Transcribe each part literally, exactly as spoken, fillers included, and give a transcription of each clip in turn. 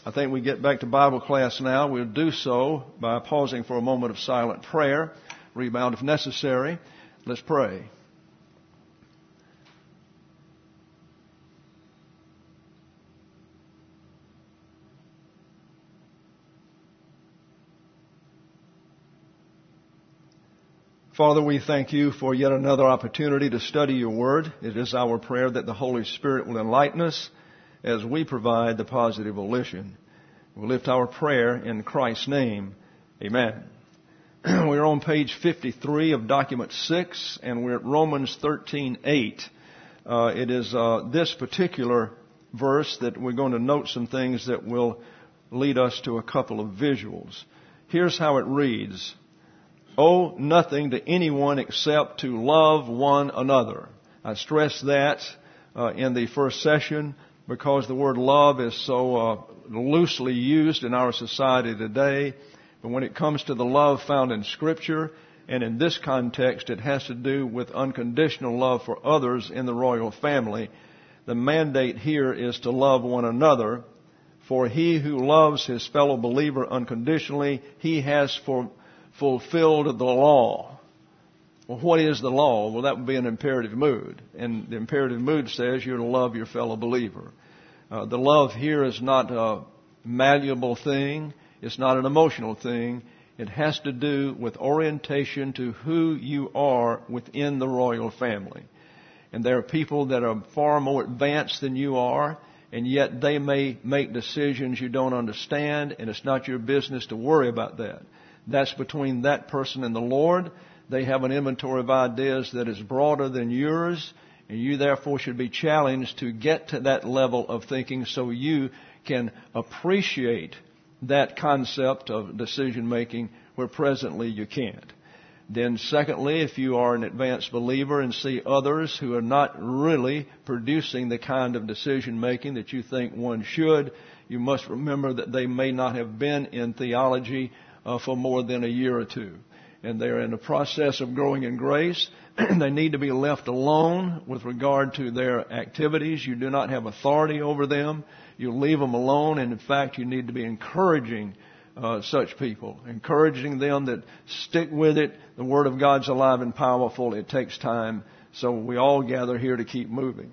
I think we get back to Bible class now. We'll do so by pausing for a moment of silent prayer. Rebound if necessary. Let's pray. Father, we thank you for yet another opportunity to study your word. It is our prayer that the Holy Spirit will enlighten us as we provide the positive volition. We lift our prayer in Christ's name. Amen. We're on page fifty-three of document six, and we're at Romans thirteen eight. Uh, it is uh, this particular verse that we're going to note some things that will lead us to a couple of visuals. Here's how it reads. Owe nothing to anyone except to love one another. I stressed that uh, in the first session because the word love is so uh, loosely used in our society today. But when it comes to the love found in Scripture, and in this context it has to do with unconditional love for others in the royal family, the mandate here is to love one another. For he who loves his fellow believer unconditionally, he has for fulfilled the law. Well, what is the law? Well, that would be an imperative mood. And the imperative mood says you're to love your fellow believer. Uh, the love here is not a malleable thing. It's not an emotional thing. It has to do with orientation to who you are within the royal family. And there are people that are far more advanced than you are, and yet they may make decisions you don't understand, and it's not your business to worry about that. That's between that person and the Lord. They have an inventory of ideas that is broader than yours, and you therefore should be challenged to get to that level of thinking so you can appreciate that concept of decision making where presently you can't. Then secondly, if you are an advanced believer and see others who are not really producing the kind of decision making that you think one should, you must remember that they may not have been in theology Uh, for more than a year or two. And they're in the process of growing in grace. They need to be left alone with regard to their activities. You do not have authority over them. You leave them alone. And in fact, you need to be encouraging uh, such people, encouraging them that stick with it. The Word of God's alive and powerful. It takes time. So we all gather here to keep moving.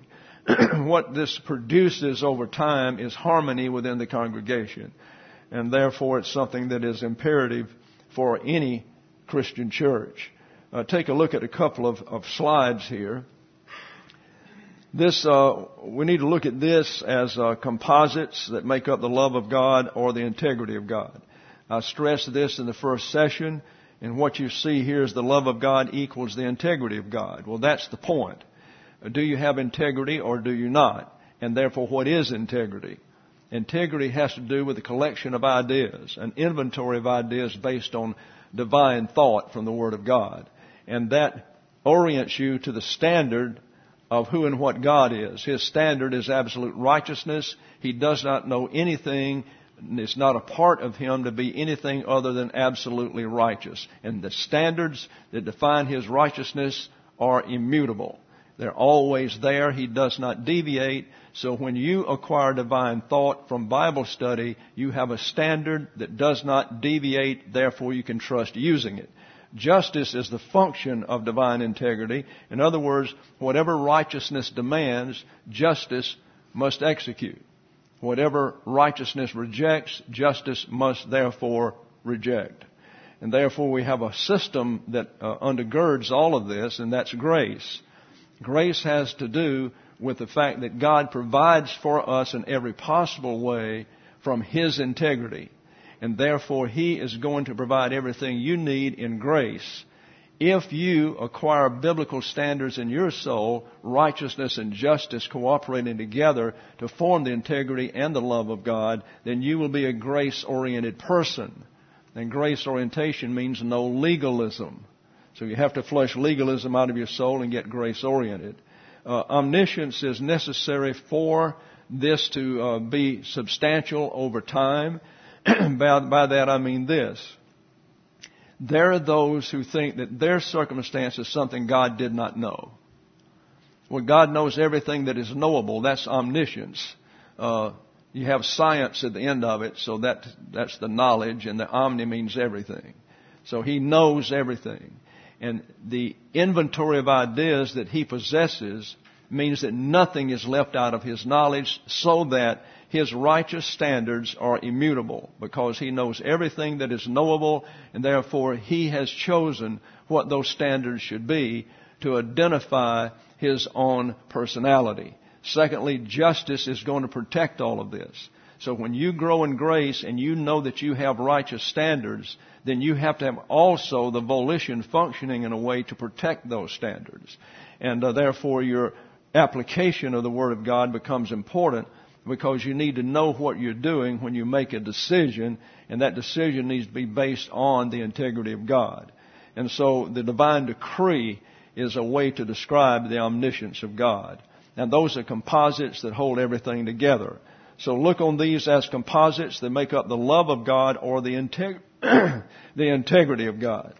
What this produces over time is harmony within the congregation. And therefore, it's something that is imperative for any Christian church. Uh, take a look at a couple of, of slides here. This, uh, we need to look at this as uh, composites that make up the love of God or the integrity of God. I stressed this in the first session, and what you see here is the love of God equals the integrity of God. Well, that's the point. Do you have integrity or do you not? And therefore, what is integrity? Integrity has to do with a collection of ideas, an inventory of ideas based on divine thought from the Word of God. And that orients you to the standard of who and what God is. His standard is absolute righteousness. He does not know anything. It's not a part of Him to be anything other than absolutely righteous. And the standards that define His righteousness are immutable. They're always there. He does not deviate. So when you acquire divine thought from Bible study, you have a standard that does not deviate. Therefore, you can trust using it. Justice is the function of divine integrity. In other words, whatever righteousness demands, justice must execute. Whatever righteousness rejects, justice must therefore reject. And therefore, we have a system that uh, undergirds all of this, and that's grace. Grace has to do with the fact that God provides for us in every possible way from His integrity. And therefore, He is going to provide everything you need in grace. If you acquire biblical standards in your soul, righteousness and justice cooperating together to form the integrity and the love of God, then you will be a grace-oriented person. And grace orientation means no legalism. So you have to flush legalism out of your soul and get grace-oriented. Uh, omniscience is necessary for this to uh, be substantial over time. by, by that I mean this. There are those who think that their circumstance is something God did not know. Well, God knows everything that is knowable. That's omniscience. Uh, You have science at the end of it, so that that's the knowledge, and the omni means everything. So he knows everything. And the inventory of ideas that he possesses means that nothing is left out of his knowledge, so that his righteous standards are immutable, because he knows everything that is knowable, and therefore he has chosen what those standards should be to identify his own personality. Secondly, justice is going to protect all of this. So when you grow in grace and you know that you have righteous standards, then you have to have also the volition functioning in a way to protect those standards. And uh, therefore your application of the Word of God becomes important, because you need to know what you're doing when you make a decision, and that decision needs to be based on the integrity of God. And so the divine decree is a way to describe the omniscience of God. And those are composites that hold everything together. So look on these as composites that make up the love of God, or the, integ- the integrity of God.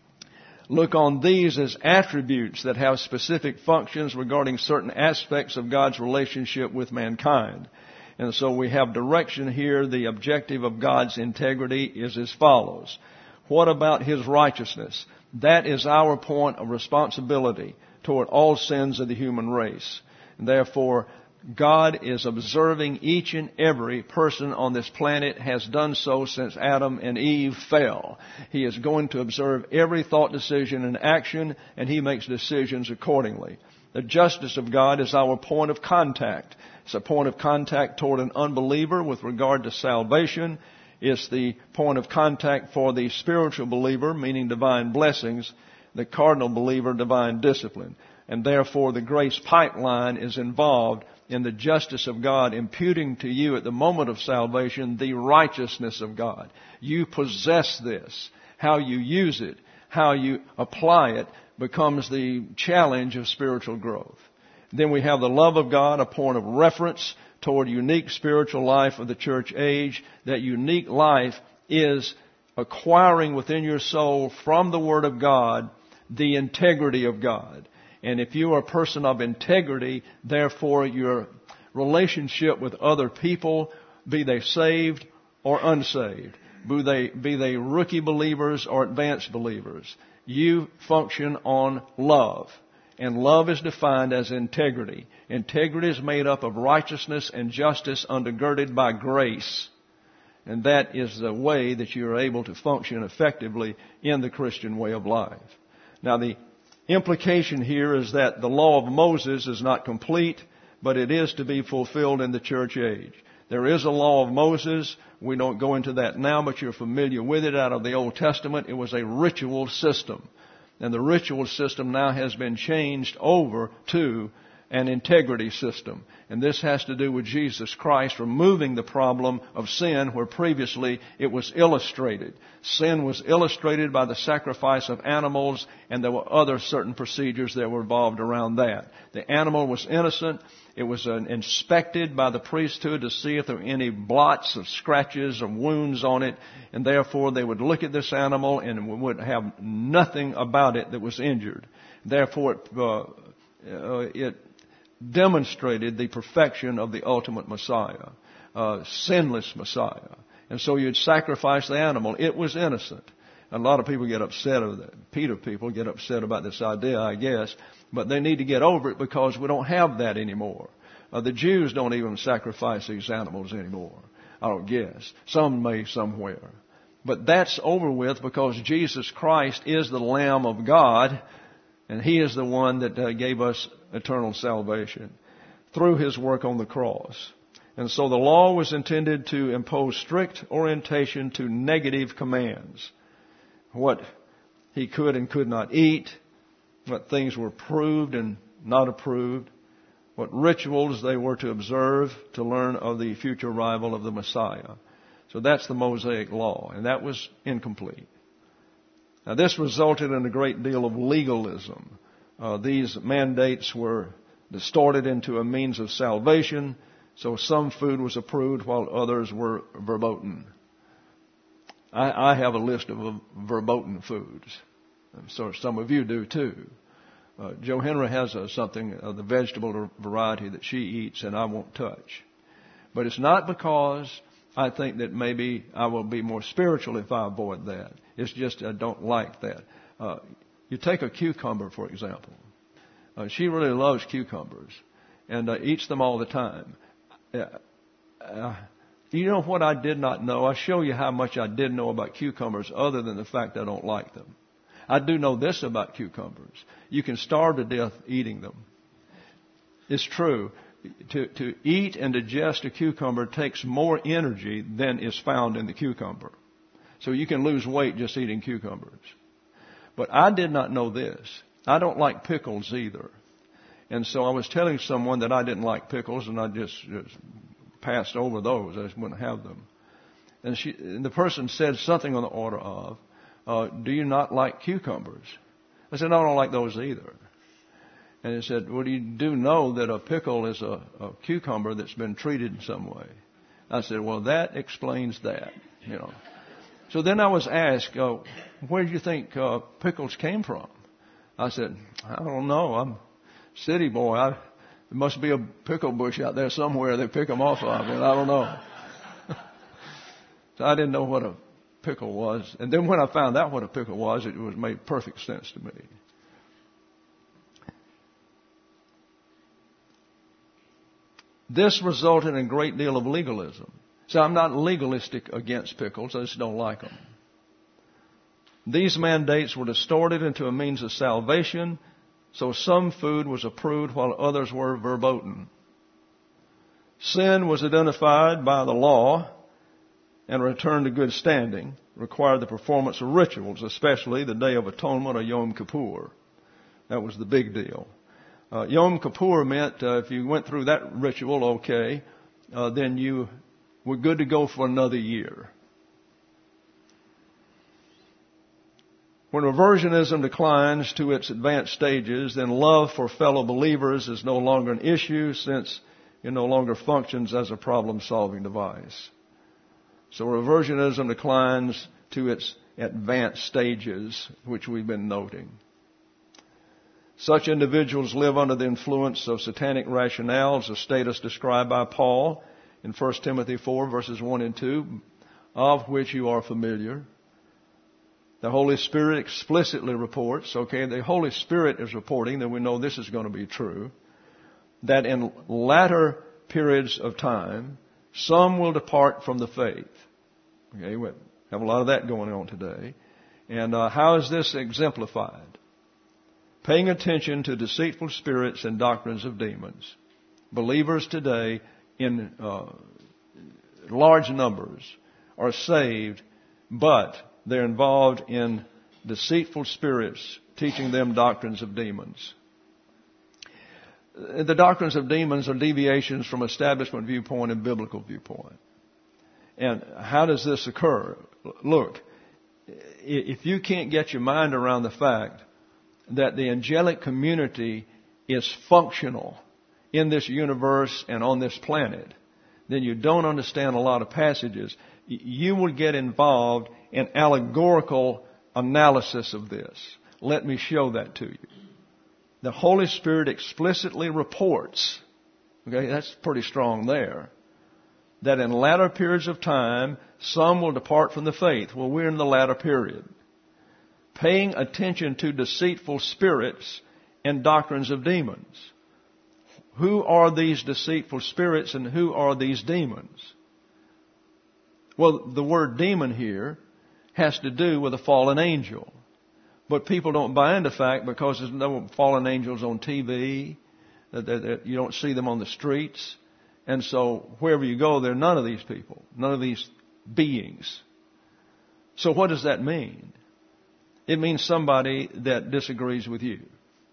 Look on these as attributes that have specific functions regarding certain aspects of God's relationship with mankind. And so we have direction here. The objective of God's integrity is as follows. What about His righteousness? That is our point of responsibility toward all sins of the human race. And therefore, God is observing each and every person on this planet, has done so since Adam and Eve fell. He is going to observe every thought, decision, and action, and He makes decisions accordingly. The justice of God is our point of contact. It's a point of contact toward an unbeliever with regard to salvation. It's the point of contact for the spiritual believer, meaning divine blessings, the cardinal believer, divine discipline. And therefore the grace pipeline is involved in the justice of God, imputing to you at the moment of salvation the righteousness of God. You possess this. How you use it, how you apply it, becomes the challenge of spiritual growth. Then we have the love of God, a point of reference toward unique spiritual life of the church age. That unique life is acquiring within your soul from the Word of God the integrity of God. And if you are a person of integrity, therefore your relationship with other people, be they saved or unsaved, be they, be they rookie believers or advanced believers, you function on love. And love is defined as integrity. Integrity is made up of righteousness and justice undergirded by grace. And that is the way that you are able to function effectively in the Christian way of life. Now, the implication here is that the law of Moses is not complete, but it is to be fulfilled in the church age. There is a law of Moses. We don't go into that now, but you're familiar with it out of the Old Testament. It was a ritual system. And the ritual system now has been changed over to an integrity system. And this has to do with Jesus Christ removing the problem of sin, where previously it was illustrated. Sin was illustrated by the sacrifice of animals, and there were other certain procedures that were involved around that. The animal was innocent. It was uh, inspected by the priesthood to see if there were any blots or scratches or wounds on it, and therefore they would look at this animal and would have nothing about it that was injured. Therefore, it, uh, uh, it demonstrated the perfection of the ultimate Messiah, uh, sinless Messiah. And so you'd sacrifice the animal. It was innocent. A lot of people get upset over that. Peter people get upset about this idea, I guess. But they need to get over it, because we don't have that anymore. Uh, the Jews don't even sacrifice these animals anymore, I don't guess. Some may somewhere. But that's over with, because Jesus Christ is the Lamb of God, and He is the one that uh, gave us eternal salvation through His work on the cross. And so the law was intended to impose strict orientation to negative commands. What he could and could not eat, what things were approved and not approved, what rituals they were to observe to learn of the future arrival of the Messiah. So that's the Mosaic law, and that was incomplete. Now, this resulted in a great deal of legalism. Uh, these mandates were distorted into a means of salvation, so some food was approved while others were verboten. I, I have a list of verboten foods. So some of you do too. Uh, Joe Henry has a, something of the vegetable variety that she eats and I won't touch. But it's not because I think that maybe I will be more spiritual if I avoid that. It's just I don't like that. Uh, you take a cucumber, for example. Uh, she really loves cucumbers and uh, eats them all the time. Uh, uh, you know what I did not know? I'll show you how much I did know about cucumbers other than the fact I don't like them. I do know this about cucumbers. You can starve to death eating them. It's true. To, to eat and digest a cucumber takes more energy than is found in the cucumber. So you can lose weight just eating cucumbers. But I did not know this. I don't like pickles either. And so I was telling someone that I didn't like pickles, and I just, just passed over those. I just wouldn't have them. And, she, and the person said something on the order of, uh, do you not like cucumbers? I said, no, I don't like those either. And he said, well, you do know that a pickle is a, a cucumber that's been treated in some way. I said, well, that explains that, you know. So then I was asked, uh, where do you think uh, pickles came from? I said, I don't know. I'm a city boy. I, there must be a pickle bush out there somewhere they pick them off of, and I don't know. So I didn't know what a pickle was. And then when I found out what a pickle was, it was made perfect sense to me. This resulted in a great deal of legalism. So I'm not legalistic against pickles. I just don't like them. These mandates were distorted into a means of salvation, so some food was approved while others were verboten. Sin was identified by the law, and return to good standing required the performance of rituals, especially the Day of Atonement or Yom Kippur. That was the big deal. Uh, Yom Kippur meant uh, if you went through that ritual okay, uh, then you were good to go for another year. When reversionism declines to its advanced stages, then love for fellow believers is no longer an issue since it no longer functions as a problem-solving device. So reversionism declines to its advanced stages, which we've been noting. Such individuals live under the influence of satanic rationales, a status described by Paul in First Timothy four, verses one and two, of which you are familiar. The Holy Spirit explicitly reports, okay, the Holy Spirit is reporting, then we know this is going to be true, that in latter periods of time, some will depart from the faith. Okay, we have a lot of that going on today. And uh, how is this exemplified? Paying attention to deceitful spirits and doctrines of demons. Believers today in uh, large numbers are saved, but they're involved in deceitful spirits teaching them doctrines of demons. The doctrines of demons are deviations from establishment viewpoint and biblical viewpoint. And how does this occur? Look, if you can't get your mind around the fact that the angelic community is functional in this universe and on this planet, then you don't understand a lot of passages. You will get involved in allegorical analysis of this. Let me show that to you. The Holy Spirit explicitly reports, okay, that's pretty strong there, that in latter periods of time, some will depart from the faith. Well, we're in the latter period. Paying attention to deceitful spirits and doctrines of demons. Who are these deceitful spirits and who are these demons? Well, the word demon here has to do with a fallen angel. But people don't buy into the fact because there's no fallen angels on T V, that, that, that you don't see them on the streets. And so wherever you go, there are none of these people, none of these beings. So what does that mean? It means somebody that disagrees with you.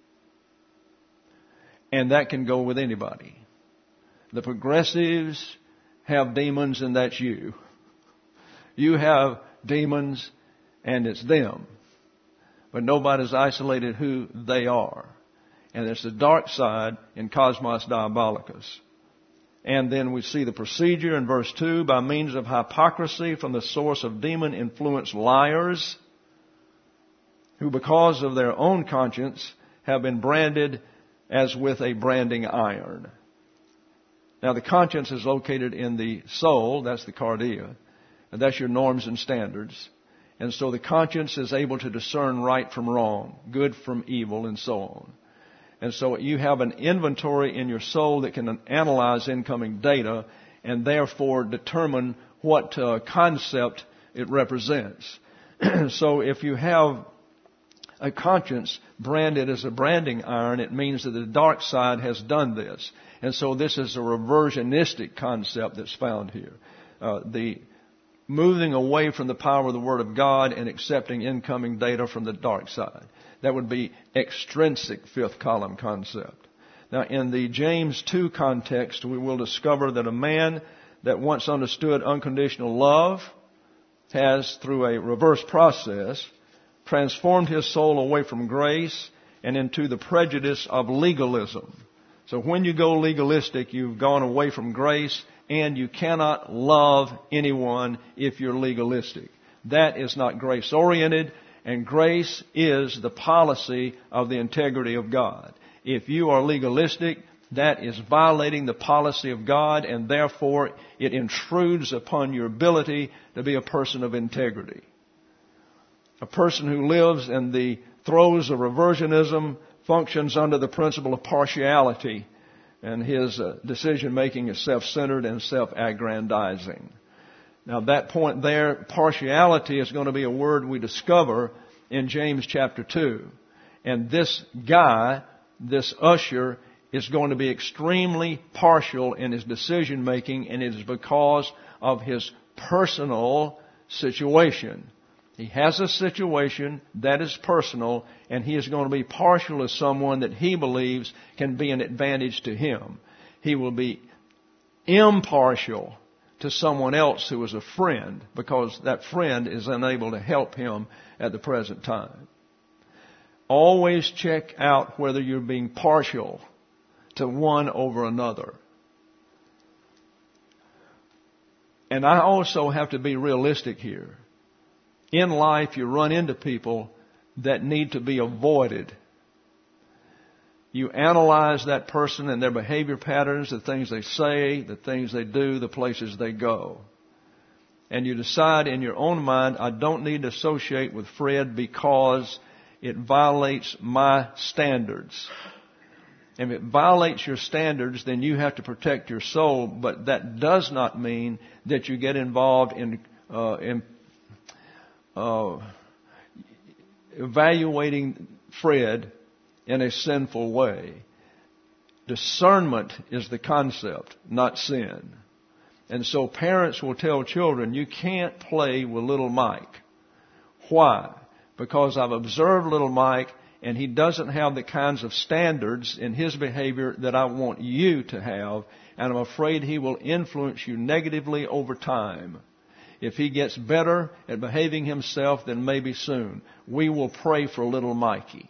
And that can go with anybody. The progressives have demons, and that's you. You have demons, and it's them. But nobody's isolated who they are. And there's the dark side in Cosmos Diabolicus. And then we see the procedure in verse two, by means of hypocrisy from the source of demon-influenced liars, who because of their own conscience have been branded as with a branding iron. Now, the conscience is located in the soul. That's the cardia. And that's your norms and standards. And so the conscience is able to discern right from wrong, good from evil, and so on. And so you have an inventory in your soul that can analyze incoming data and therefore determine what uh, concept it represents. So if you have a conscience branded as a branding iron, it means that the dark side has done this. And so this is a reversionistic concept that's found here. Uh, the moving away from the power of the Word of God and accepting incoming data from the dark side. That would be extrinsic fifth column concept. Now, in the James two context, we will discover that a man that once understood unconditional love has, through a reverse process, transformed his soul away from grace and into the prejudice of legalism. So when you go legalistic, you've gone away from grace, and you cannot love anyone if you're legalistic. That is not grace-oriented, and grace is the policy of the integrity of God. If you are legalistic, that is violating the policy of God, and therefore it intrudes upon your ability to be a person of integrity. A person who lives in the throes of reversionism functions under the principle of partiality, and his uh, decision-making is self-centered and self-aggrandizing. Now, that point there, partiality, is going to be a word we discover in James chapter two. And this guy, this usher, is going to be extremely partial in his decision-making, and it is because of his personal situation. He has a situation that is personal, and he is going to be partial to someone that he believes can be an advantage to him. He will be impartial to someone else who is a friend, because that friend is unable to help him at the present time. Always check out whether you're being partial to one over another. And I also have to be realistic here. In life, you run into people that need to be avoided. You analyze that person and their behavior patterns, the things they say, the things they do, the places they go. And you decide in your own mind, I don't need to associate with Fred because it violates my standards. If it violates your standards, then you have to protect your soul, but that does not mean that you get involved in, uh, in Uh, evaluating Fred in a sinful way. Discernment is the concept, not sin. And so parents will tell children, you can't play with little Mike. Why? Because I've observed little Mike, and he doesn't have the kinds of standards in his behavior that I want you to have, and I'm afraid he will influence you negatively over time. If he gets better at behaving himself, then maybe soon. We will pray for little Mikey.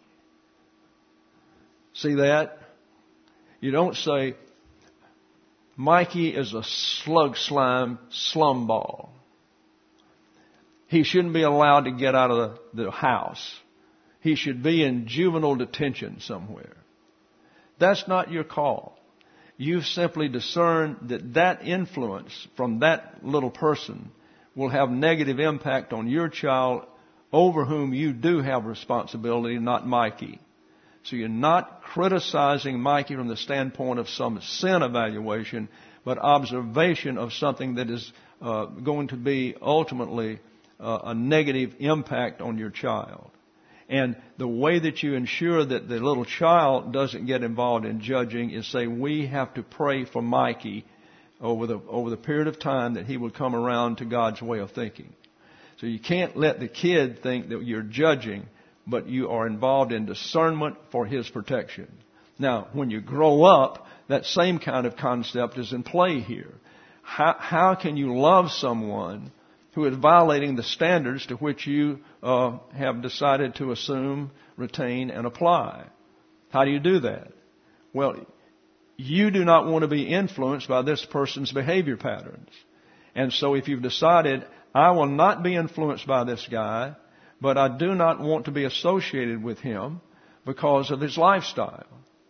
See that? You don't say, Mikey is a slug slime slum ball. He shouldn't be allowed to get out of the, the house. He should be in juvenile detention somewhere. That's not your call. You've simply discerned that that influence from that little person will have negative impact on your child over whom you do have responsibility, not Mikey. So you're not criticizing Mikey from the standpoint of some sin evaluation, but observation of something that is uh, going to be ultimately uh, a negative impact on your child. And the way that you ensure that the little child doesn't get involved in judging is say, we have to pray for Mikey over the over the period of time that he will come around to God's way of thinking. So you can't let the kid think that you're judging, but you are involved in discernment for his protection. Now, when you grow up, that same kind of concept is in play here. How, how can you love someone who is violating the standards to which you uh, have decided to assume, retain, and apply? How do you do that? Well, you do not want to be influenced by this person's behavior patterns. And so if you've decided, I will not be influenced by this guy, but I do not want to be associated with him because of his lifestyle.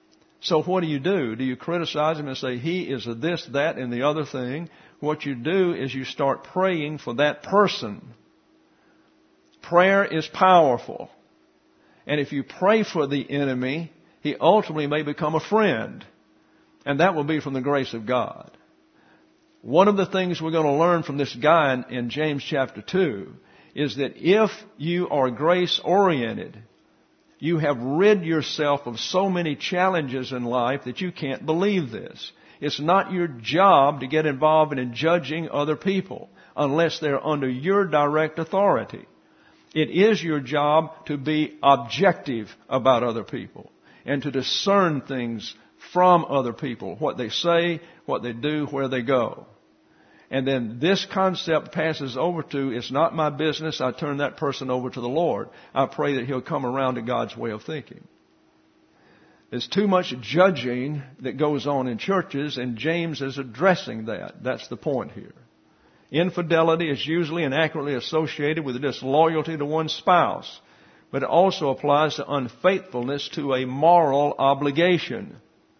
So what do you do? Do you criticize him and say he is a this, that, and the other thing? What you do is you start praying for that person. Prayer is powerful. And if you pray for the enemy, he ultimately may become a friend. And that will be from the grace of God. One of the things we're going to learn from this guy in, in James chapter two is that if you are grace-oriented, you have rid yourself of so many challenges in life that you can't believe this. It's not your job to get involved in judging other people unless they're under your direct authority. It is your job to be objective about other people and to discern things from other people, what they say, what they do, where they go. And then this concept passes over to, it's not my business, I turn that person over to the Lord. I pray that he'll come around to God's way of thinking. There's too much judging that goes on in churches, and James is addressing that. That's the point here. Infidelity is usually and accurately associated with disloyalty to one's spouse, but it also applies to unfaithfulness to a moral obligation.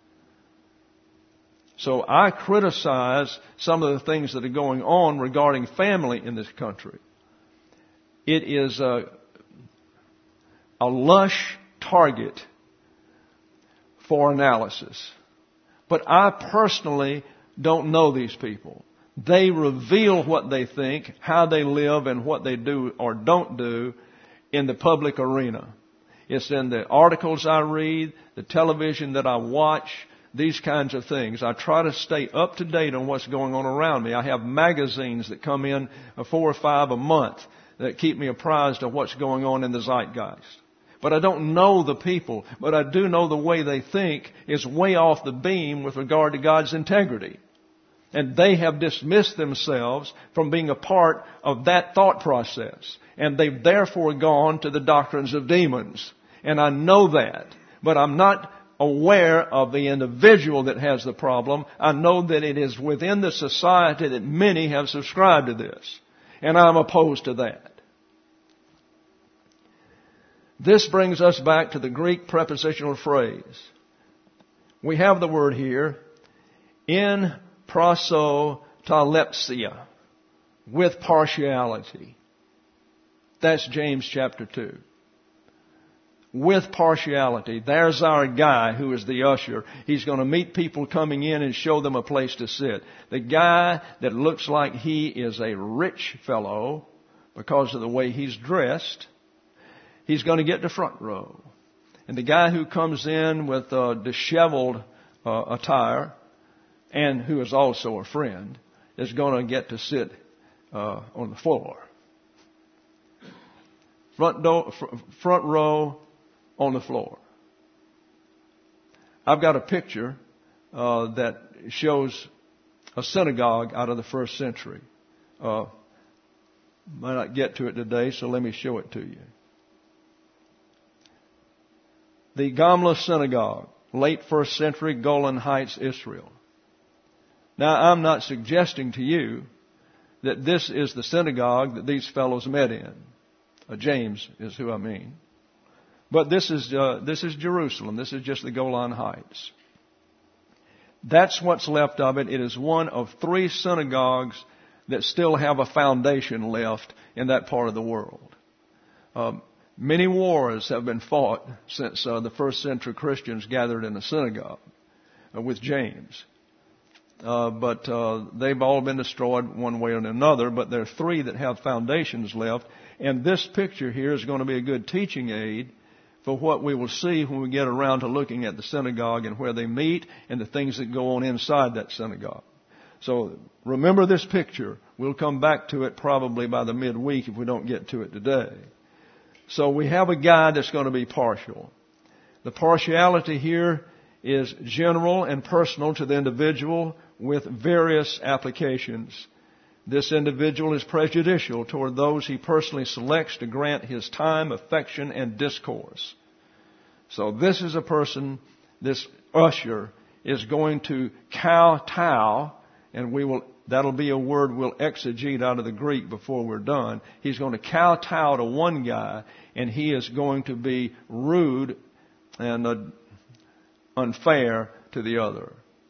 So I criticize some of the things that are going on regarding family in this country. It is a, a lush target for analysis. But I personally don't know these people. They reveal what they think, how they live, and what they do or don't do in the public arena. It's in the articles I read, the television that I watch, these kinds of things. I try to stay up to date on what's going on around me. I have magazines that come in four or five a month that keep me apprised of what's going on in the zeitgeist. But I don't know the people, but I do know the way they think is way off the beam with regard to God's integrity. And they have dismissed themselves from being a part of that thought process. And they've therefore gone to the doctrines of demons. And I know that. But I'm not aware of the individual that has the problem. I know that it is within the society that many have subscribed to this. And I'm opposed to that. This brings us back to the Greek prepositional phrase. We have the word here, in prosotalepsia, with partiality. That's James chapter two. With partiality. There's our guy who is the usher. He's going to meet people coming in and show them a place to sit. The guy that looks like he is a rich fellow because of the way he's dressed, he's going to get the front row. And the guy who comes in with a disheveled uh, attire and who is also a friend is going to get to sit uh, on the floor. Front, door, fr- front row on the floor. I've got a picture uh, that shows a synagogue out of the first century. Uh, might not get to it today, so let me show it to you. The Gamla Synagogue, late first century, Golan Heights, Israel. Now, I'm not suggesting to you that this is the synagogue that these fellows met in. Uh, James is who I mean. But this is uh, this is Jerusalem. This is just the Golan Heights. That's what's left of it. It is one of three synagogues that still have a foundation left in that part of the world. Um, many wars have been fought since uh, the first century Christians gathered in a synagogue uh, with James. Uh, but uh, they've all been destroyed one way or another. But there are three that have foundations left. And this picture here is going to be a good teaching aid for what we will see when we get around to looking at the synagogue and where they meet and the things that go on inside that synagogue. So remember this picture. We'll come back to it probably by the midweek if we don't get to it today. So we have a guy that's going to be partial. The partiality here is general and personal to the individual with various applications. This individual is prejudicial toward those he personally selects to grant his time, affection, and discourse. So this is a person, this usher, is going to kowtow, and we will, that'll be a word we'll exegete out of the Greek before we're done. He's going to kowtow to one guy, and he is going to be rude and uh, unfair to the other.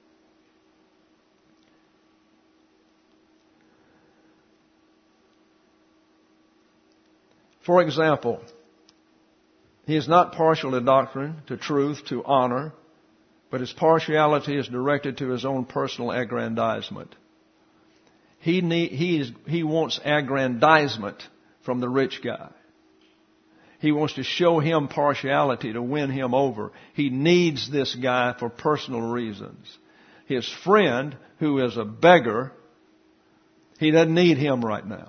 For example, he is not partial to doctrine, to truth, to honor, but his partiality is directed to his own personal aggrandizement. He need, he is, he wants aggrandizement from the rich guy. He wants to show him partiality to win him over. He needs this guy for personal reasons. His friend, who is a beggar, he doesn't need him right now.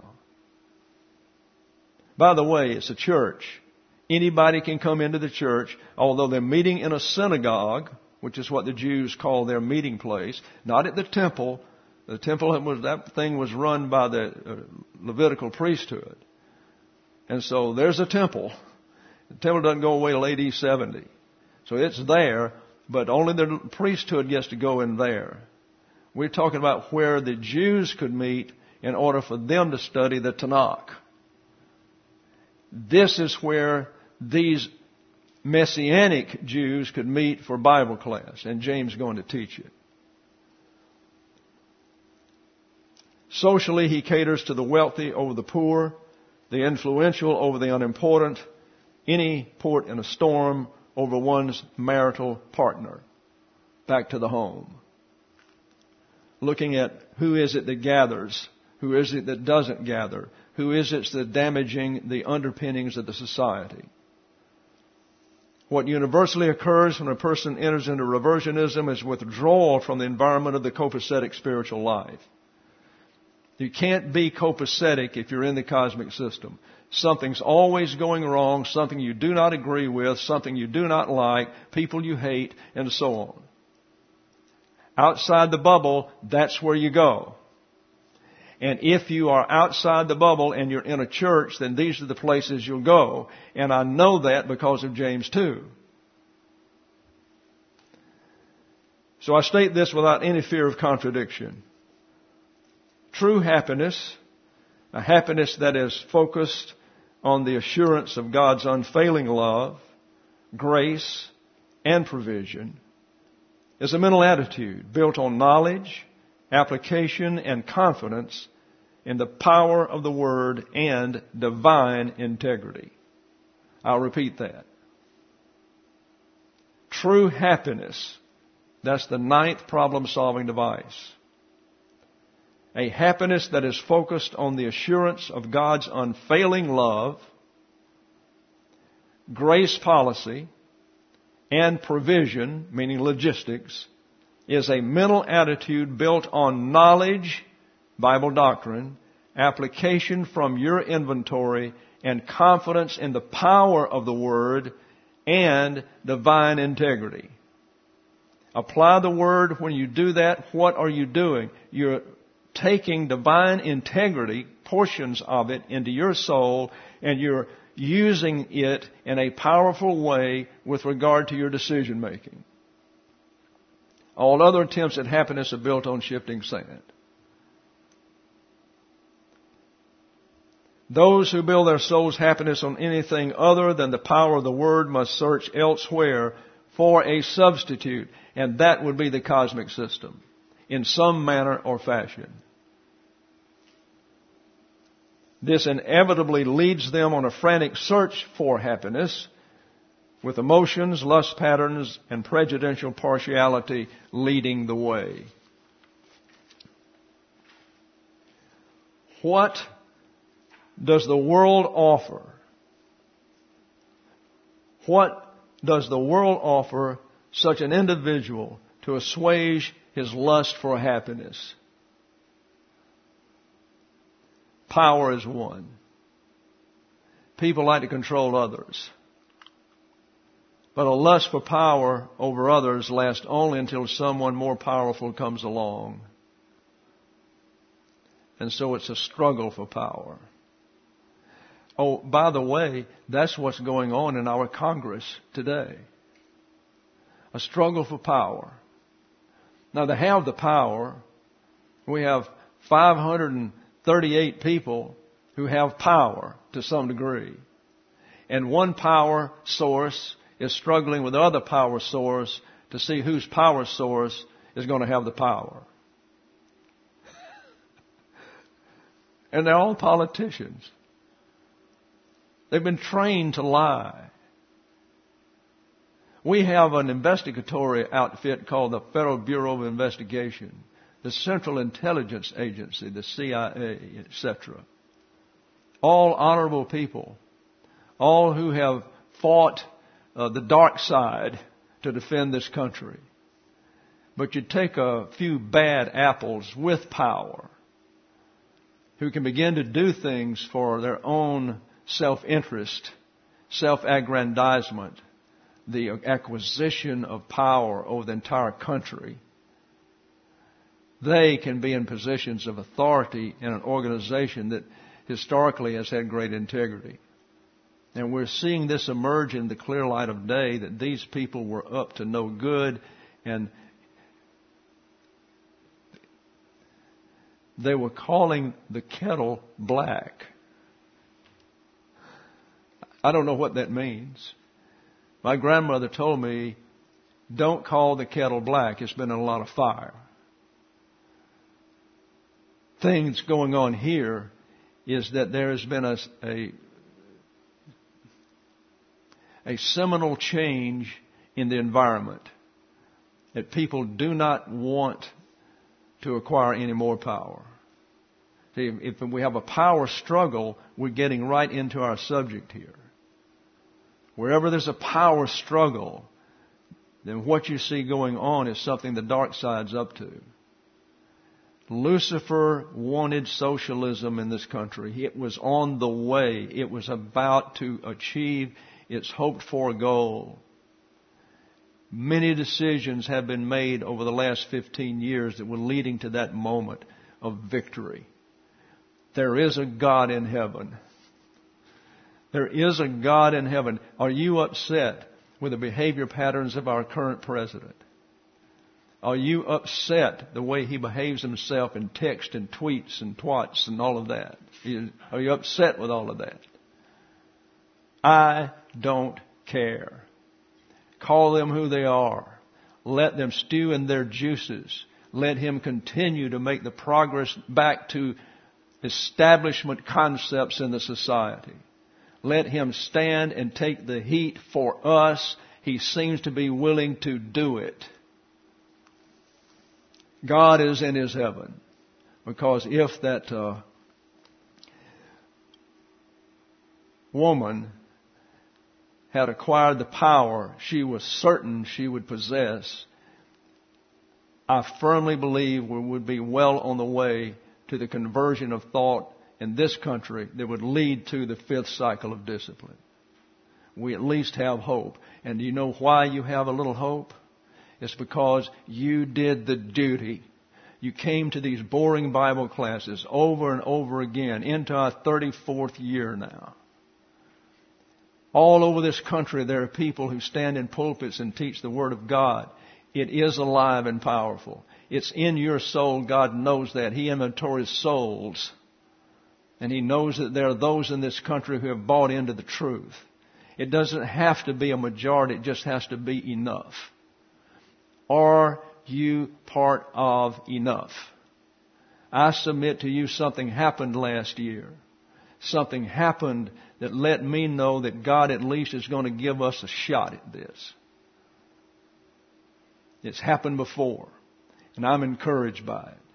By the way, it's a church. Anybody can come into the church, although they're meeting in a synagogue, which is what the Jews call their meeting place, not at the temple. The temple was, that thing was run by the Levitical priesthood. And so there's a temple. The temple doesn't go away till A D seventy. So it's there, but only the priesthood gets to go in there. We're talking about where the Jews could meet in order for them to study the Tanakh. This is where these Messianic Jews could meet for Bible class, and James is going to teach it. Socially, he caters to the wealthy over the poor, the influential over the unimportant, any port in a storm over one's marital partner. Back to the home. Looking at who is it that gathers, who is it that doesn't gather, who is it that's damaging the underpinnings of the society. What universally occurs when a person enters into reversionism is withdrawal from the environment of the copacetic spiritual life. You can't be copacetic if you're in the cosmic system. Something's always going wrong, something you do not agree with, something you do not like, people you hate, and so on. Outside the bubble, that's where you go. And if you are outside the bubble and you're in a church, then these are the places you'll go. And I know that because of James two. So I state this without any fear of contradiction. True happiness, a happiness that is focused on the assurance of God's unfailing love, grace, and provision, is a mental attitude built on knowledge, application, and confidence in the power of the Word and divine integrity. I'll repeat that. True happiness, that's the ninth problem-solving device. A happiness that is focused on the assurance of God's unfailing love, grace policy, and provision, meaning logistics, is a mental attitude built on knowledge, Bible doctrine, application from your inventory, and confidence in the power of the Word and divine integrity. Apply the Word. When you do that, what are you doing? You're taking divine integrity, portions of it, into your soul, and you're using it in a powerful way with regard to your decision making. All other attempts at happiness are built on shifting sand. Those who build their soul's happiness on anything other than the power of the Word must search elsewhere for a substitute, and that would be the cosmic system, in some manner or fashion. This inevitably leads them on a frantic search for happiness, with emotions, lust patterns, and prejudicial partiality leading the way. What does the world offer? What does the world offer such an individual to assuage his lust for happiness? Power is one. People like to control others. But a lust for power over others lasts only until someone more powerful comes along. And so it's a struggle for power. Oh, by the way, that's what's going on in our Congress today. A struggle for power. Now, to have the power, we have five hundred thirty-eight people who have power to some degree. And one power source is struggling with other power source to to see whose power source is going to have the power. And they're all politicians. They've been trained to lie. We have an investigatory outfit called the Federal Bureau of Investigation, the Central Intelligence Agency, the C I A, et cetera. All honorable people, all who have fought uh, the dark side to defend this country. But you take a few bad apples with power who can begin to do things for their own self-interest, self-aggrandizement, the acquisition of power over the entire country. They can be in positions of authority in an organization that historically has had great integrity. And we're seeing this emerge in the clear light of day, that these people were up to no good, and they were calling the kettle black. I don't know what that means. My grandmother told me, don't call the kettle black. It's been in a lot of fire. Things going on here is that there has been a, a, a seminal change in the environment. That people do not want to acquire any more power. See, if we have a power struggle, we're getting right into our subject here. Wherever there's a power struggle, then what you see going on is something the dark side's up to. Lucifer wanted socialism in this country. It was on the way. It was about to achieve its hoped-for goal. Many decisions have been made over the last fifteen years that were leading to that moment of victory. There is a God in heaven. There is a God in heaven. Are you upset with the behavior patterns of our current president? Are you upset the way he behaves himself in text and tweets and twats and all of that? Are you upset with all of that? I don't care. Call them who they are. Let them stew in their juices. Let him continue to make the progress back to establishment concepts in the society. Let him stand and take the heat for us. He seems to be willing to do it. God is in his heaven. Because if that uh, woman had acquired the power she was certain she would possess, I firmly believe we would be well on the way to the conversion of thought in this country that would lead to the fifth cycle of discipline. We at least have hope. And do you know why you have a little hope? It's because you did the duty. You came to these boring Bible classes over and over again into our thirty-fourth year now. All over this country there are people who stand in pulpits and teach the Word of God. It is alive and powerful. It's in your soul. God knows that. He inventories souls. And He knows that there are those in this country who have bought into the truth. It doesn't have to be a majority. It just has to be enough. Are you part of enough? I submit to you something happened last year. Something happened that let me know that God at least is going to give us a shot at this. It's happened before. And I'm encouraged by it.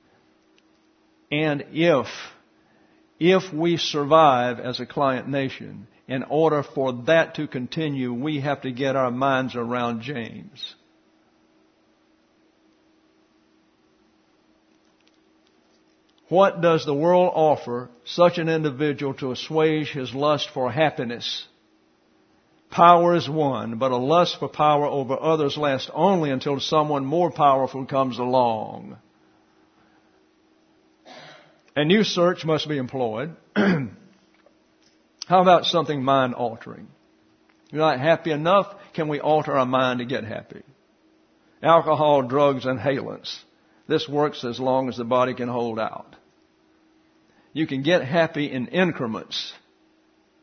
And if, if we survive as a client nation, in order for that to continue, we have to get our minds around James. What does the world offer such an individual to assuage his lust for happiness? Power is one, but a lust for power over others lasts only until someone more powerful comes along. A new search must be employed. How about something mind-altering? You're not happy enough? Can we alter our mind to get happy? Alcohol, drugs, inhalants. This works as long as the body can hold out. You can get happy in increments.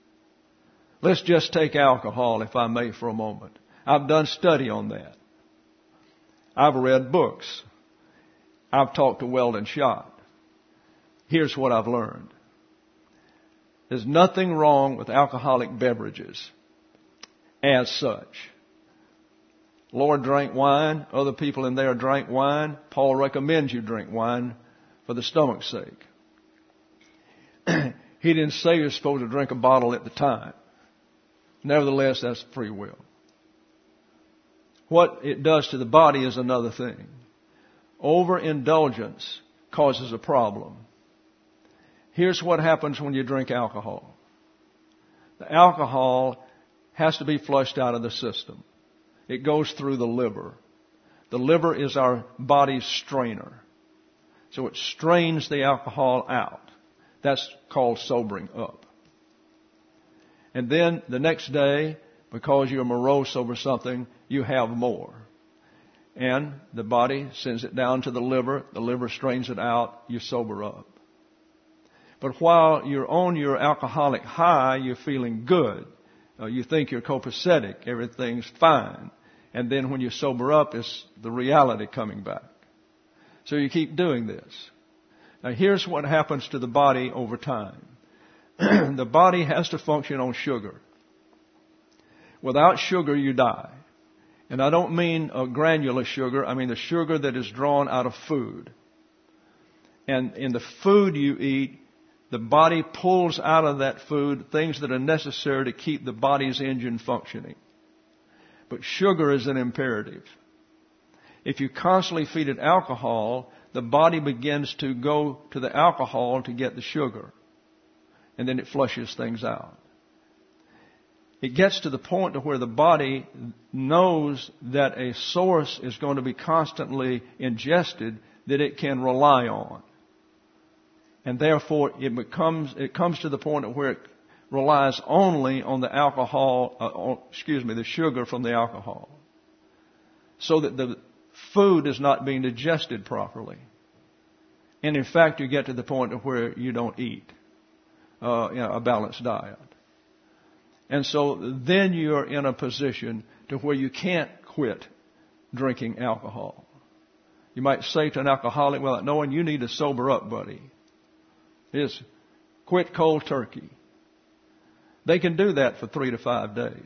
Let's just take alcohol, if I may, for a moment. I've done study on that. I've read books. I've talked to Weldon Schott. Here's what I've learned. There's nothing wrong with alcoholic beverages as such. Lord drank wine. Other people in there drank wine. Paul recommends you drink wine for the stomach's sake. He didn't say you're supposed to drink a bottle at the time. Nevertheless, that's free will. What it does to the body is another thing. Overindulgence causes a problem. Here's what happens when you drink alcohol. The alcohol has to be flushed out of the system. It goes through the liver. The liver is our body's strainer. So it strains the alcohol out. That's called sobering up. And then the next day, because you're morose over something, you have more. And the body sends it down to the liver. The liver strains it out. You sober up. But while you're on your alcoholic high, you're feeling good. Uh, you think you're copacetic. Everything's fine. And then when you sober up, it's the reality coming back. So you keep doing this. Now here's what happens to the body over time. The body has to function on sugar. Without sugar, you die. And I don't mean a granular sugar. I mean the sugar that is drawn out of food. And in the food you eat, the body pulls out of that food things that are necessary to keep the body's engine functioning. But sugar is an imperative. If you constantly feed it alcohol, the body begins to go to the alcohol to get the sugar. And then it flushes things out. It gets to the point to where the body knows that a source is going to be constantly ingested that it can rely on. And therefore, it becomes, it comes to the point where it relies only on the alcohol, uh, on, excuse me, the sugar from the alcohol. So that the food is not being digested properly. And in fact, you get to the point where you don't eat uh, you know, a balanced diet. And so then you're in a position to where you can't quit drinking alcohol. You might say to an alcoholic, well, knowing you need to sober up, buddy. Is quit cold turkey. They can do that for three to five days.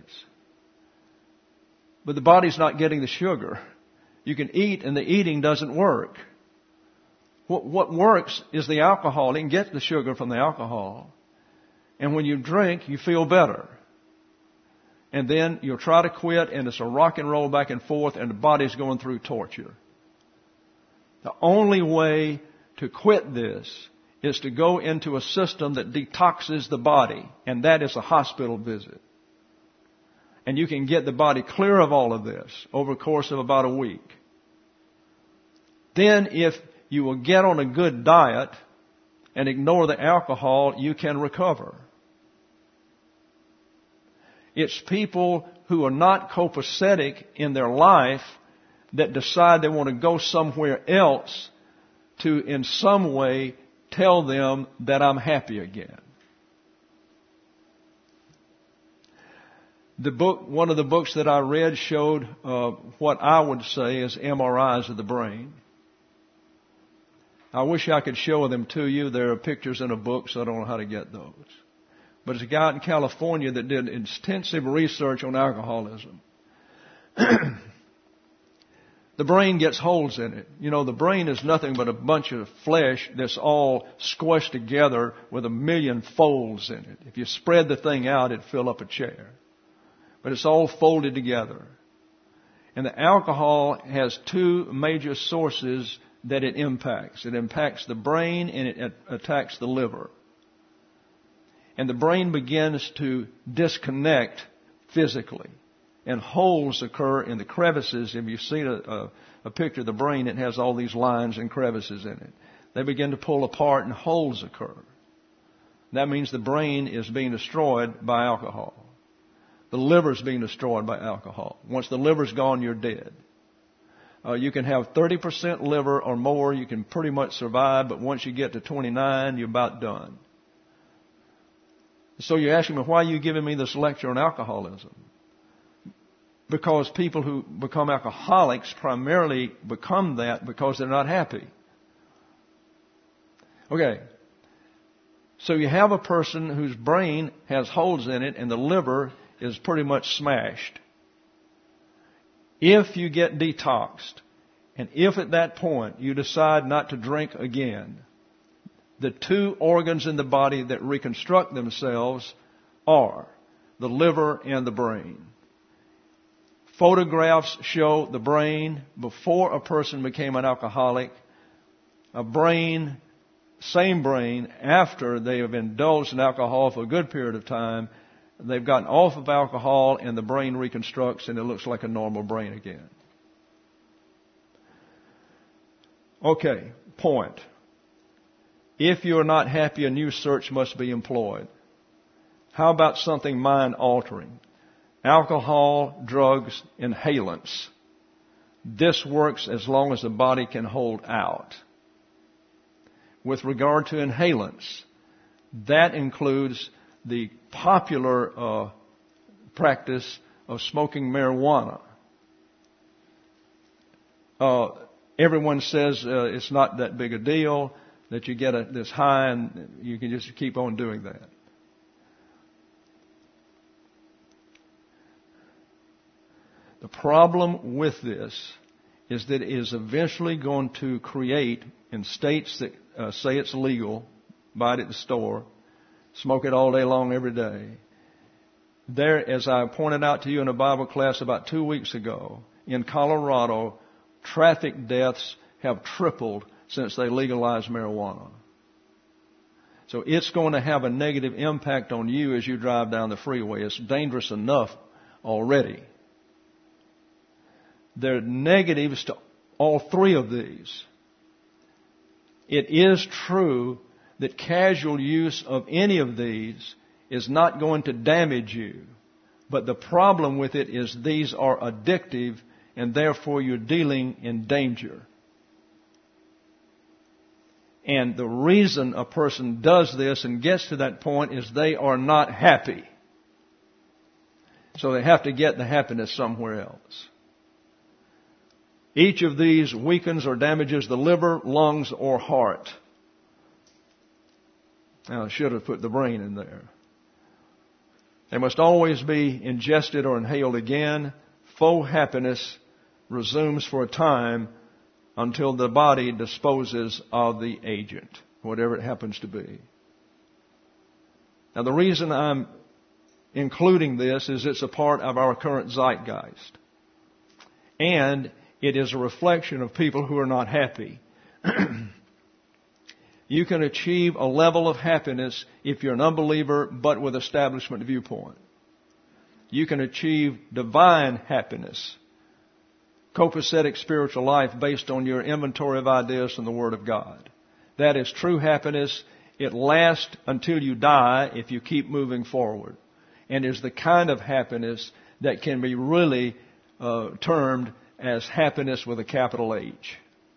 But the body's not getting the sugar. You can eat and the eating doesn't work. What, what works is the alcohol. You can get the sugar from the alcohol. And when you drink, you feel better. And then you'll try to quit and it's a rock and roll back and forth and the body's going through torture. The only way to quit this is to go into a system that detoxes the body, and that is a hospital visit. And you can get the body clear of all of this over the course of about a week. Then if you will get on a good diet and ignore the alcohol, you can recover. It's people who are not copacetic in their life that decide they want to go somewhere else to in some way tell them that I'm happy again. The book, one of the books that I read showed uh, what I would say is M R Is of the brain. I wish I could show them to you. There are pictures in a book, so I don't know how to get those. But it's a guy in California that did intensive research on alcoholism. The brain gets holes in it. You know, the brain is nothing but a bunch of flesh that's all squished together with a million folds in it. If you spread the thing out, it'd fill up a chair. But it's all folded together. And the alcohol has two major sources that it impacts. It impacts the brain and it attacks the liver. And the brain begins to disconnect physically. And holes occur in the crevices. If you've seen a, a, a picture of the brain, it has all these lines and crevices in it. They begin to pull apart and holes occur. That means the brain is being destroyed by alcohol. The liver is being destroyed by alcohol. Once the liver's gone, you're dead. Uh, you can have thirty percent liver or more. You can pretty much survive, but once you get to twenty-nine, you're about done. So you're asking me, why are you giving me this lecture on alcoholism? because people who become alcoholics primarily become that because they're not happy. Okay. So you have a person whose brain has holes in it and the liver is pretty much smashed. If you get detoxed, and if at that point you decide not to drink again, the two organs in the body that reconstruct themselves are the liver and the brain. Photographs show the brain before a person became an alcoholic, a brain, same brain after they have indulged in alcohol for a good period of time. They've gotten off of alcohol and the brain reconstructs and it looks like a normal brain again. Okay, point. If you are not happy, a new search must be employed. How about something mind-altering? Alcohol, drugs, inhalants. This works as long as the body can hold out. With regard to inhalants, that includes the popular uh, practice of smoking marijuana. Uh, everyone says uh, it's not that big a deal, that you get a, this high and you can just keep on doing that. The problem with this is that it is eventually going to create, in states that uh, say it's legal, buy it at the store, smoke it all day long every day. There, as I pointed out to you in a Bible class about two weeks ago, in Colorado, traffic deaths have tripled since they legalized marijuana. So it's going to have a negative impact on you as you drive down the freeway. It's dangerous enough already. There are negatives to all three of these. It is true that casual use of any of these is not going to damage you. But the problem with it is these are addictive and therefore you're dealing in danger. And the reason a person does this and gets to that point is they are not happy. So they have to get the happiness somewhere else. Each of these weakens or damages the liver, lungs, or heart. Now, I should have put the brain in there. They must always be ingested or inhaled again. Full happiness resumes for a time until the body disposes of the agent, whatever it happens to be. Now, the reason I'm including this is it's a part of our current zeitgeist. And it is a reflection of people who are not happy. You can achieve a level of happiness if you're an unbeliever, but with establishment viewpoint. You can achieve divine happiness, copacetic spiritual life based on your inventory of ideas from the Word of God. That is true happiness. It lasts until you die if you keep moving forward. And is the kind of happiness that can be really uh, termed as happiness with a capital H.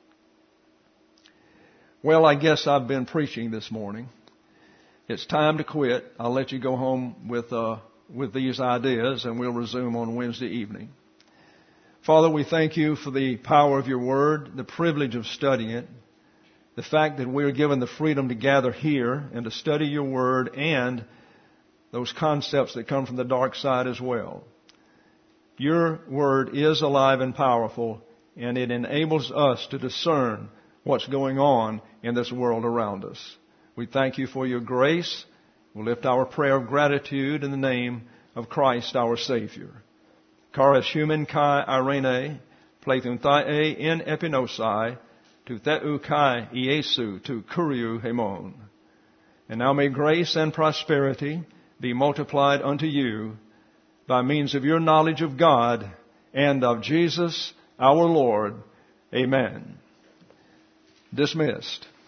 Well, I guess I've been preaching this morning. It's time to quit. I'll let you go home with uh, with these ideas, and we'll resume on Wednesday evening. Father, we thank you for the power of your word, the privilege of studying it, the fact that we are given the freedom to gather here and to study your word and those concepts that come from the dark side as well. Your word is alive and powerful, and it enables us to discern what's going on in this world around us. We thank you for your grace. We'll lift our prayer of gratitude in the name of Christ our Savior. Charis human kai irene, plethum thai in epinosai, to theu kai iesu, to kuriu hemon. And now may grace and prosperity be multiplied unto you by means of your knowledge of God and of Jesus our Lord. Amen. Dismissed.